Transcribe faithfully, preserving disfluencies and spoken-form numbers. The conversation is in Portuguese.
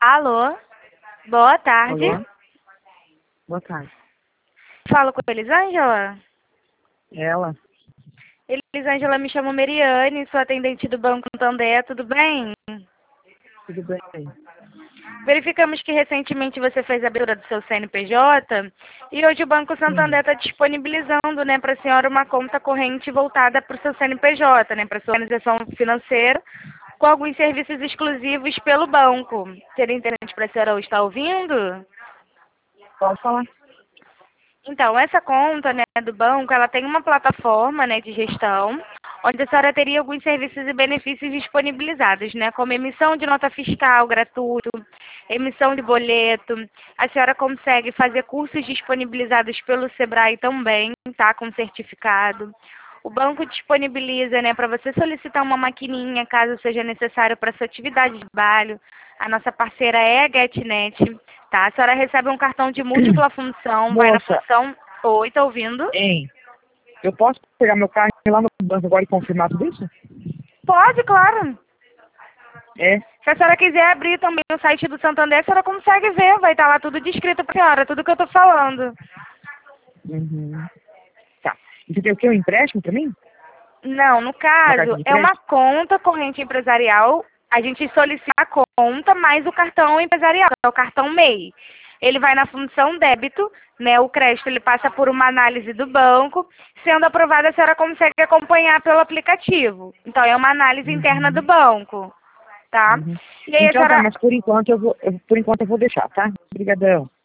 Alô? Boa tarde. Alô? Boa tarde. Falo com a Elisângela? Ela? Elisângela, me chamo Meriane, sou atendente do Banco Santander, tudo bem? Tudo bem? Verificamos que recentemente você fez a abertura do seu C N P J e hoje o Banco Santander está disponibilizando, né, para a senhora uma conta corrente voltada para o seu C N P J, né, para a sua organização financeira, com alguns serviços exclusivos pelo banco. Seria interessante para a senhora estar ouvindo? Pode falar. Então, essa conta, né, do banco, ela tem uma plataforma, né, de gestão, onde a senhora teria alguns serviços e benefícios disponibilizados, né, como emissão de nota fiscal gratuito, emissão de boleto. A senhora consegue fazer cursos disponibilizados pelo Sebrae também, tá, com certificado. O banco disponibiliza, né, para você solicitar uma maquininha, caso seja necessário para sua atividade de trabalho. A nossa parceira é a GetNet, tá? A senhora recebe um cartão de múltipla função, vai na Moça, função... Oi, tá ouvindo? hein? Eu posso pegar meu carro e ir lá no banco agora e confirmar tudo isso? Pode, claro. É? Se a senhora quiser abrir também o site do Santander, a senhora consegue ver, vai estar lá tudo descrito para a senhora, tudo que eu tô falando. Uhum. Tá. E você tem o quê? Um empréstimo pra mim? Não, no Uma carta caso, de é uma crédito? conta corrente empresarial. A gente solicita a conta mais o cartão empresarial, é o cartão M E I. Ele vai na função débito, né? O crédito ele passa por uma análise do banco. Sendo aprovada, a senhora consegue acompanhar pelo aplicativo. Então, é uma análise interna do Uhum. banco, tá? Uhum. E aí a Então tá, senhora... mas por enquanto eu vou, eu, por enquanto eu vou deixar, tá? Obrigadão.